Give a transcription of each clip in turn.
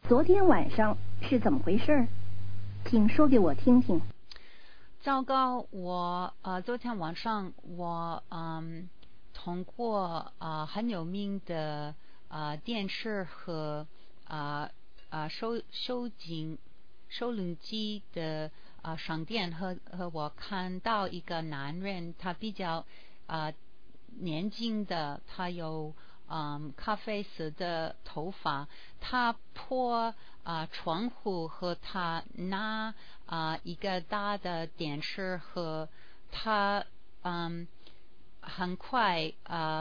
昨天晚上是怎么回事？请说给我听听。 糟糕，昨天晚上我通过很有名的电视和收录机的商店和我看到一个男人，他比较年轻的，他有咖啡色的头发，他破窗户和他拿一个大的电视和他很快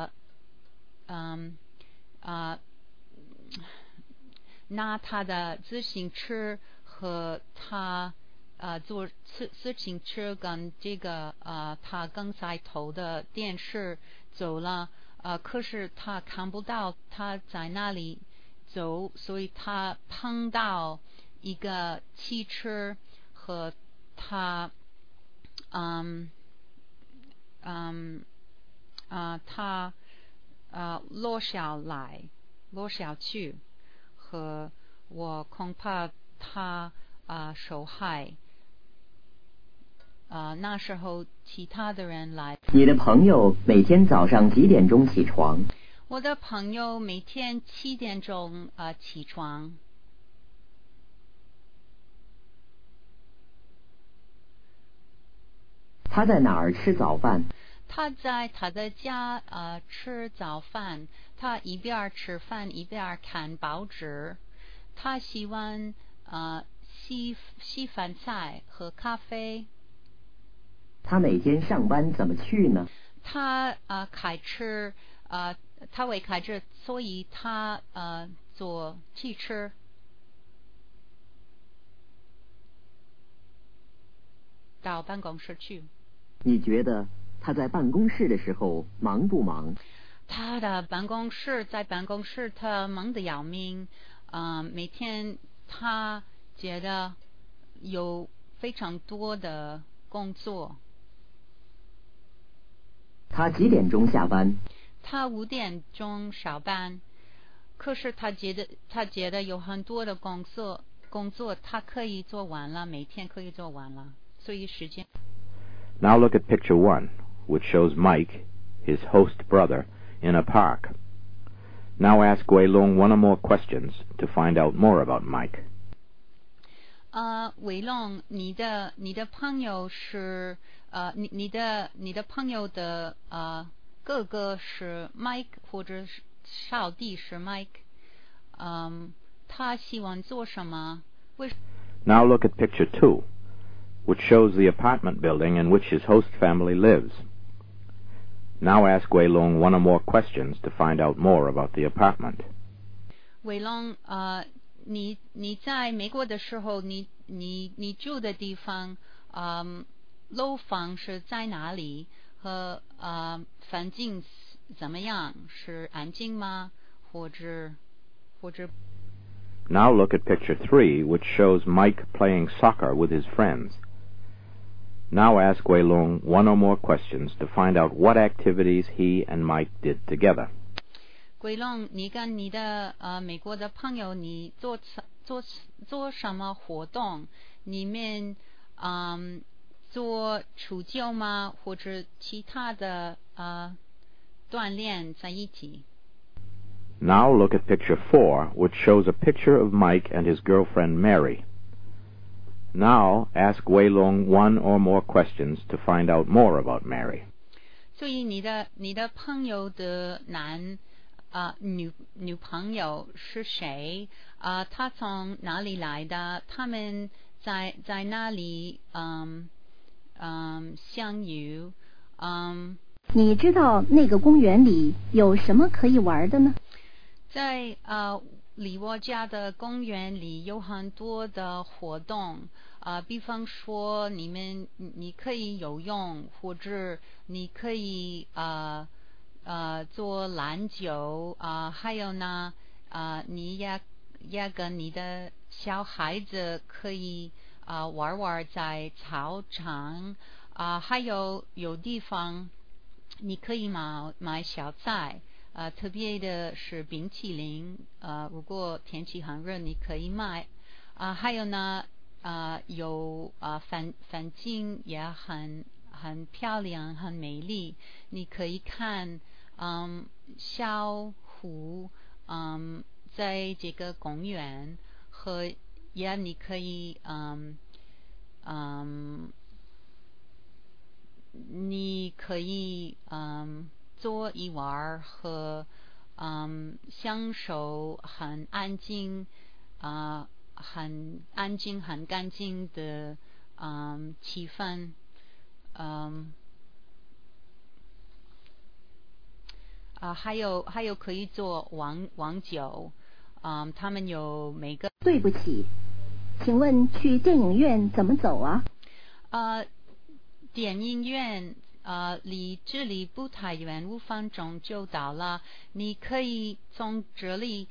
拿他的自行车和他坐自行车跟这个他刚才投的电视走了，可是他看不到他在哪里走，所以他碰到一个汽车和他他落下去，和我恐怕他受害。那时候其他的人来。 你的朋友每天早上几点钟起床？ 我的朋友每天7点钟起床。 他在哪儿吃早饭？ 他在他的家吃早饭，他一边吃饭一边看报纸。他喜欢稀饭菜和咖啡。 他每天上班怎么去呢？ 他开车，他会开车，所以他坐汽车。到办公室去。 你觉得他在办公室的时候忙不忙？ 他的办公室他忙得要命，每天他觉得有非常多的工作。 他几点钟下班？ 他5点钟上班，可是他觉得有很多的工作他可以做完了，每天可以做完了，所以时间。 Now look at picture 1, which shows Mike, his host brother, in a park. Now ask Wei Long one or more questions to find out more about Mike. 伟龙，你的朋友是你的朋友的哥哥是 Mike 或者是少弟是 Mike，他喜欢做什么 ？Now look at picture 2, which shows the apartment building in which his host family lives. Now ask Wei Long one or more questions to find out more about the apartment. 伟龙，你在美国的时候，你住的地方，楼房是在哪里？和环境怎么样？是安静吗？或者 Now look at picture 3, which shows Mike playing soccer with his friends. Now ask Wei Long one or more questions to find out what activities he and Mike did together. 伟龙，你跟你的美国的朋友，你做什么活动？你们做足球吗？或者其他的锻炼在一起？ Now look at picture 4, which shows a picture of Mike and his girlfriend Mary. Now ask Wei Long one or more questions to find out more about Mary. 所以你的朋友的女朋友是谁？她从哪里来的？他们在哪里相遇？ 你知道那个公园里有什么可以玩的呢？ 在离我家的公园里有很多的活动，比方说你可以游泳，或者你可以做篮球，还有呢你也跟你的小孩子可以玩在操场，还有地方你可以买小菜， 特别的是冰淇淋，如果天气很热，你可以买。还有呢，有风景也很漂亮，很美丽。你可以看小湖，在这个公园，和也你可以你可以坐一会儿和享受很安静很安静很干净的气氛。还有可以做网酒，他们有每个。 对不起，请问去电影院怎么走啊？ 电影院离这里不太远，5分钟就到了。你可以从这里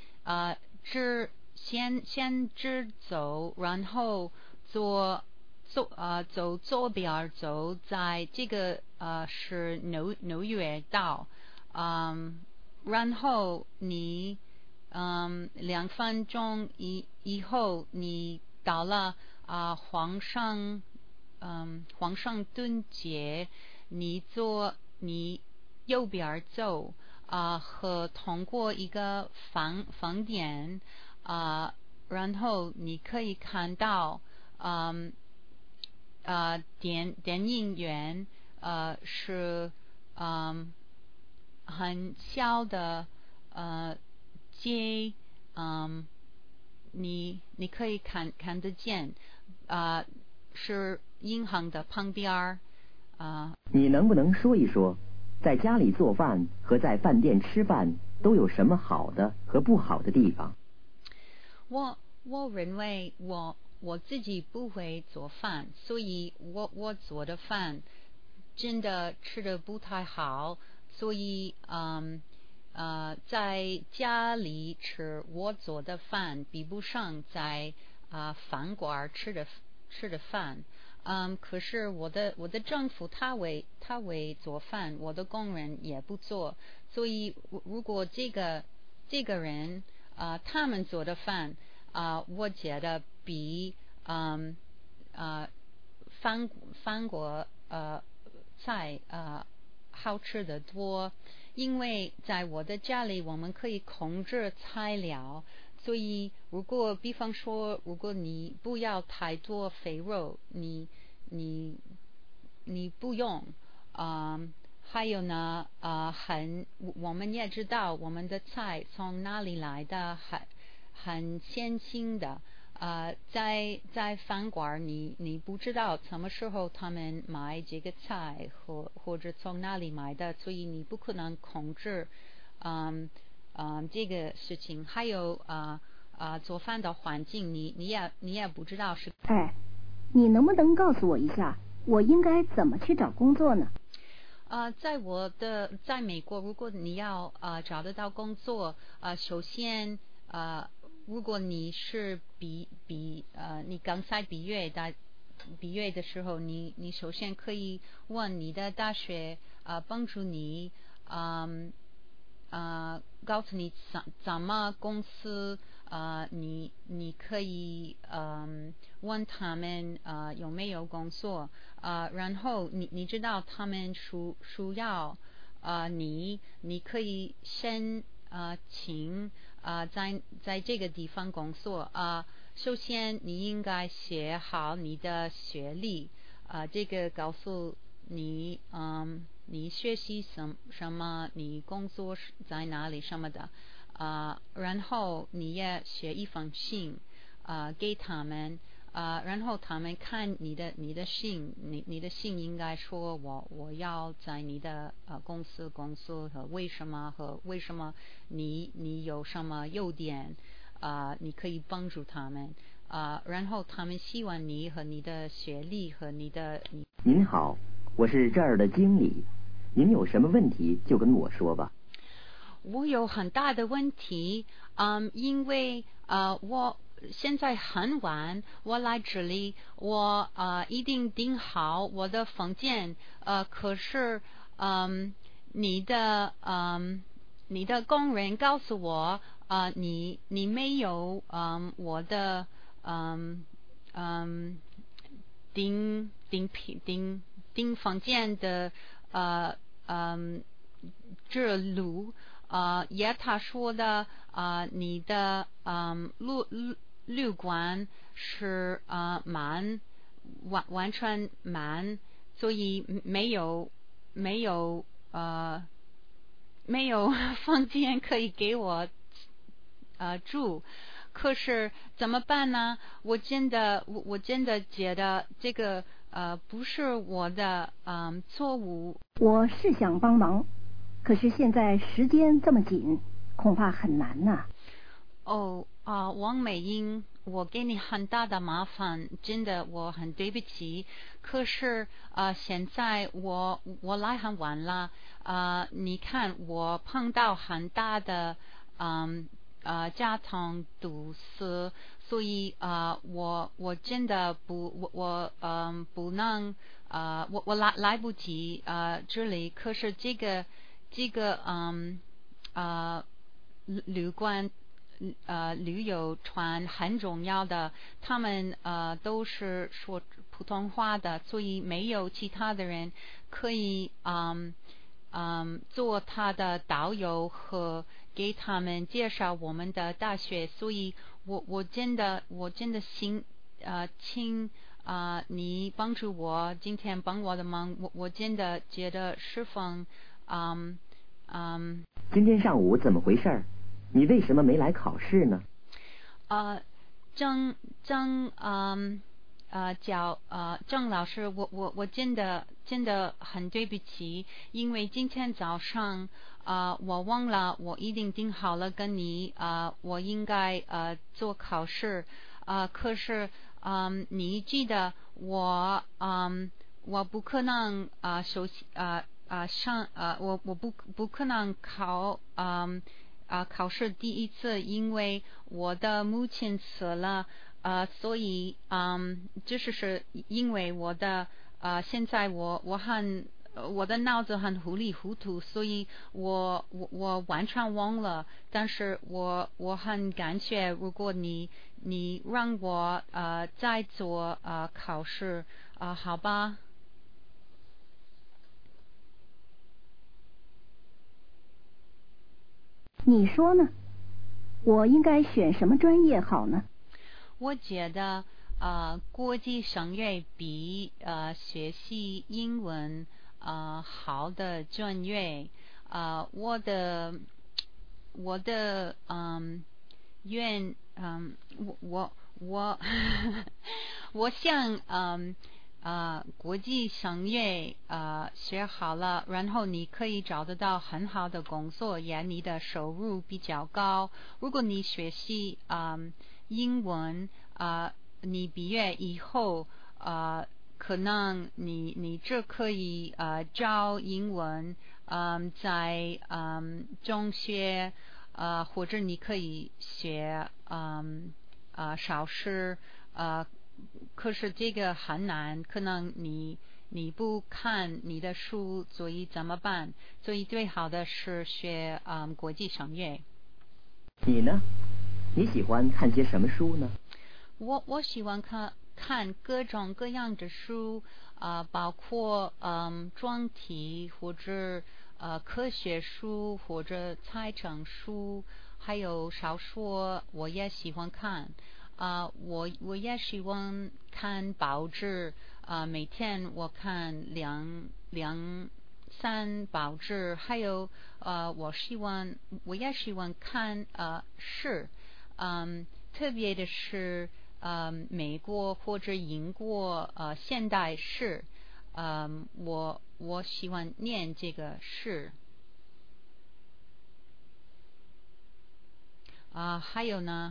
先直走，然后走左边走，在这个是纽约道。然后你2分钟以后你到了皇上顿街，你右边走和通过一个饭店然后你可以看到电影院是很小的街，你可以看得见，是银行的旁边你能不能说一说，在家里做饭和在饭店吃饭都有什么好的和不好的地方？ 我认为我自己不会做饭，所以我做的饭真的吃得不太好，所以在家里吃我做的饭比不上在饭馆吃的饭。可是我的丈夫他会做饭，我的工人也不做，所以如果这个人他们做的饭我觉得比饭国菜好吃得多，因为在我的家里我们可以控制材料，所以如果比方说如果你不要太多肥肉，你不用还有呢我们也知道我们的菜从哪里来的，很新鲜的。在饭馆你不知道什么时候他们买这个菜或者从哪里买的，所以你不可能控制这个事情。还有做饭的环境你也不知道是。 你能不能告诉我一下，我应该怎么去找工作呢？ 在美国，如果你要找得到工作，首先如果你是你刚才毕业的时候，你首先可以问你的大学帮助你告诉你怎么公司你可以问他们有没有工作然后你知道他们需要你可以申请在这个地方工作首先你应该写好你的学历这个告诉你你学习什么，你工作在哪里什么的然后你也写一封信给他们然后他们看你的信，你的信应该说我要在你的公司工作和为什么你有什么优点你可以帮助他们然后他们希望你和你的学历和您好，我是这儿的经理，您有什么问题就跟我说吧。 我有很大的问题因为我现在很晚，我来这里我一定订好我的房间可是你的你的工人告诉我，你没有我的订房间的这路，也他说的你的旅馆是完全满，所以没有房间可以给我住。可是怎么办呢？我真的觉得这个不是我的错误。 我是想帮忙，可是现在时间这么紧，恐怕很难呐。 王美英，我给你很大的麻烦，真的我很对不起。可是现在我来很晚了，你看我碰到很大的交通堵塞，所以我真的不能我来不及这里。可是这个旅馆旅游团很重要的，他们都是说普通话的，所以没有其他的人可以做他的导游和给他们介绍我们的大学，所以我真的请你帮助我，今天帮我的忙，我真的觉得十分今天上午怎么回事？你为什么没来考试呢？ 郑老师，我真的很对不起，因为今天早上我忘了，我一定订好了跟你我应该做考试可是你记得我不可能我不可能考试第一次，因为我的母亲死了，所以就是因为我的现在我的脑子很糊里糊涂，所以我完全忘了。但是我很感谢，如果你让我再做考试好吧？ 你说呢？我应该选什么专业好呢？ 我觉得国际声乐比学习英文好的专业。我的我我想国际声乐学好了，然后你可以找得到很好的工作，也你的收入比较高。如果你学习英文你毕业以后可能你就可以教英文在中学或者你可以学少时可是这个很难，可能你不看你的书，所以怎么办？所以最好的是学国际声乐。 你呢？你喜欢看些什么书呢？ 我喜欢看各种各样的书包括专题或者科学书或者财政书，还有小说我也喜欢看。我也喜欢看报纸每天我看两三报纸，还有我也喜欢看诗特别的是美国或者英国现代诗我喜欢念这个诗还有呢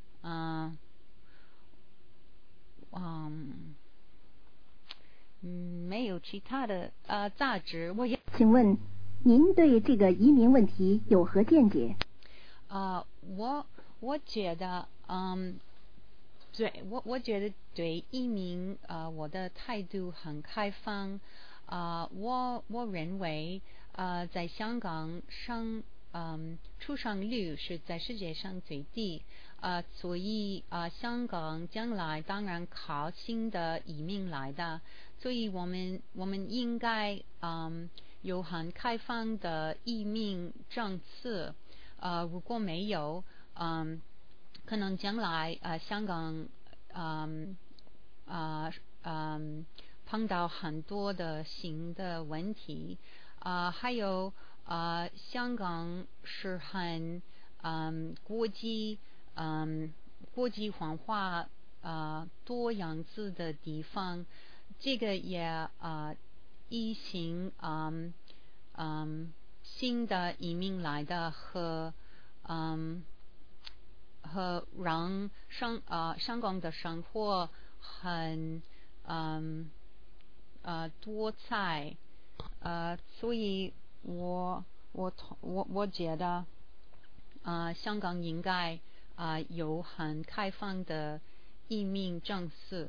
没有其他的杂志。 请问您对这个移民问题有何见解？ 我觉得我觉得对移民我的态度很开放我认为在香港出生率是在世界上最低，所以香港将来当然靠新的移民来的，所以我们应该有很开放的移民政策，如果没有，可能将来香港碰到很多的新的问题，还有香港是很国际化多样子的地方，这个也疫情新的移民来的和让香港的生活很多彩，所以我觉得香港应该有很开放的移民政策。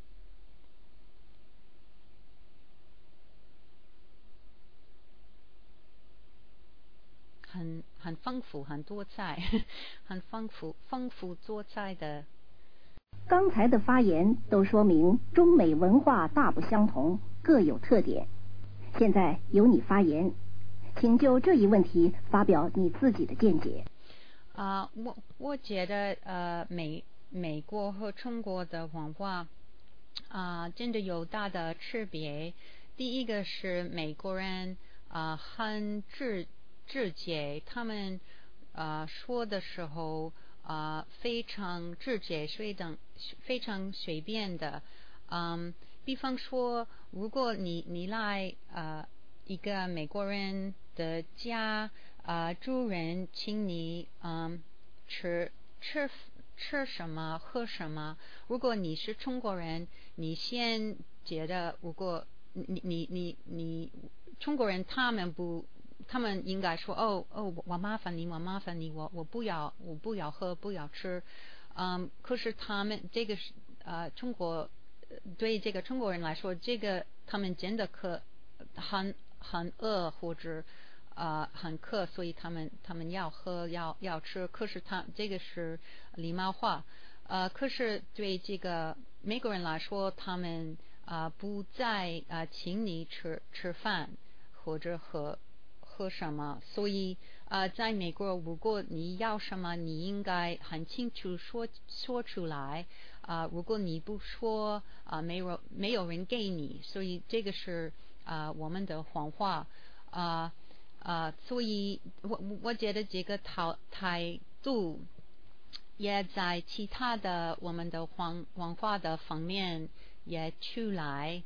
很丰富，很多彩，很丰富多彩的。 刚才的发言都说明中美文化大不相同，各有特点。现在由你发言，请就这一问题发表你自己的见解。 我觉得美国和中国的文化真的有大的区别。第一个是美国人很直接，他们说的时候非常直接，非常随便的。比方说，如果你来一个美国人的家，主人请你吃什么喝什么，如果你是中国人，你先觉得如果你中国人他们应该说我麻烦你，我不要喝不要吃，可是他们这个是中国对这个中国人来说，这个他们真的很饿或者很渴，所以他们要喝要吃，可是这个是礼貌话，可是对这个美国人来说，他们不再请你吃饭或者喝什么，所以在美国，如果你要什么，你应该很清楚说出来，如果你不说，没有人给你，所以这个是我们的文化，所以我觉得这个态度也在其他的我们的文化的方面也出来，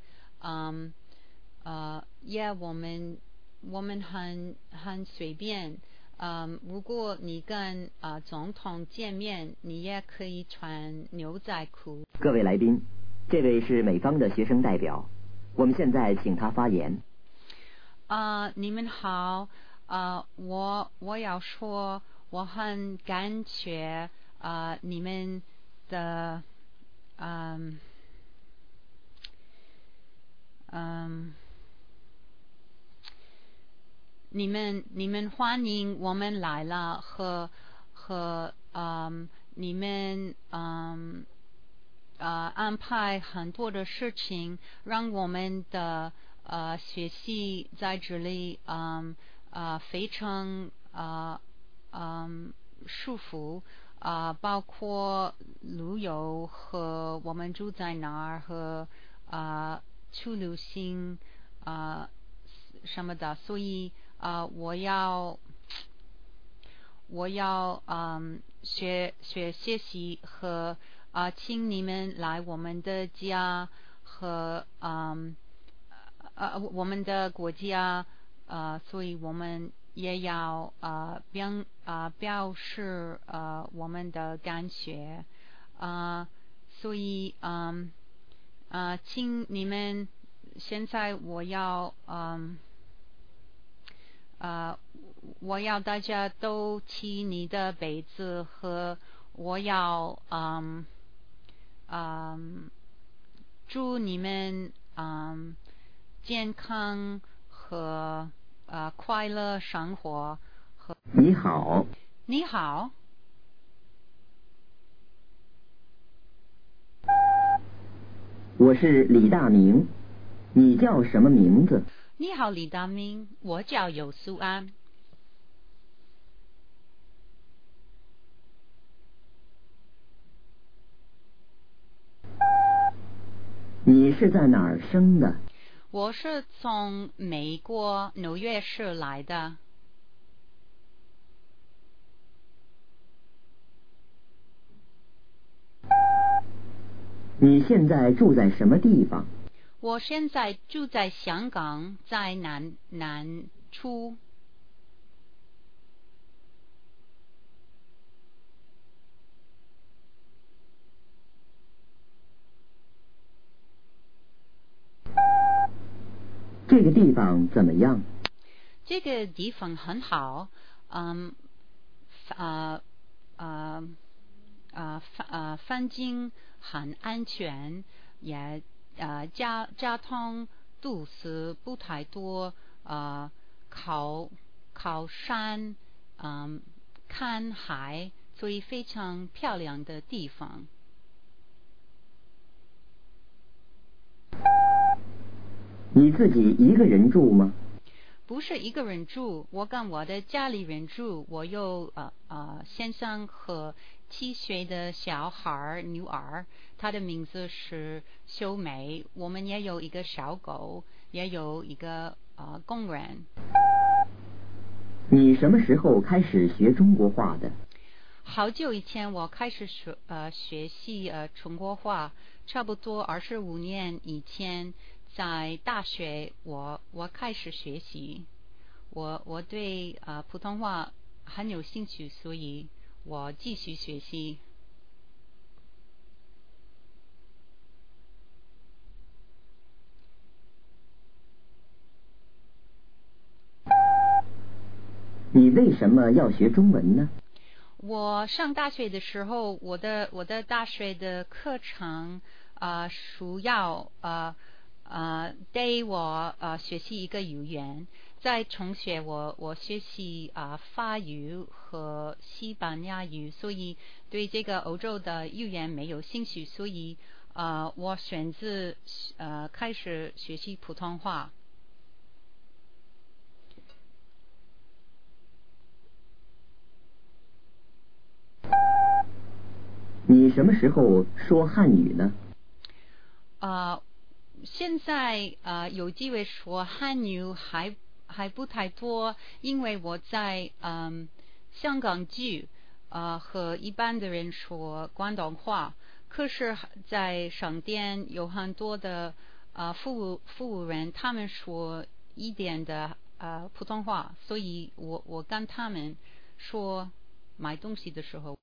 也我们很随便，如果你跟总统见面，你也可以穿牛仔裤。 各位来宾，这位是美方的学生代表，我们现在请他发言。 你们好，我要说，我很感谢你们的你们欢迎我们来了，和你们安排很多的事情，让我们的学习在这里非常舒服，包括旅游和我们住在哪儿和去旅行什么的，所以我要学习和请你们来我们的家和我们的国家，所以我们也要表示我们的感谢，所以请你们现在我要大家都起你的杯子，和我要祝你们健康和快乐生活， 和你好， 你好， 我是李大明，你叫什么名字？ 你好，李大明，我叫尤素安。 你是在哪儿生的？ 我是从美国纽约市来的。 你现在住在什么地方？ 我现在住在香港，在南处。 这个地方怎么样？ 这个地方很好，环境很安全，也交通都是不太多，靠山，看海，所以非常漂亮的地方。 你自己一个人住吗？ 不是一个人住，我跟我的家里人住。我有先生和7岁的小孩女儿，她的名字是秀美。我们也有一个小狗，也有一个工人。 你什么时候开始学中国话的？ 好久以前我开始学习中国话，差不多25年以前。在大学我开始学习，我对普通话很有兴趣，所以我继续学习。 你为什么要学中文呢？ 我上大学的时候，我的大学的课程需要带我学习一个语言。在中学我学习法语和西班牙语，所以对这个欧洲的语言没有兴趣，所以我选择开始学习普通话。 你什么时候说汉语呢？ 现在有机会说汉语还不太多，因为我在香港住，和一般的人说广东话。可是，在商店有很多的服务人，他们说一点的普通话，所以我跟他们说买东西的时候。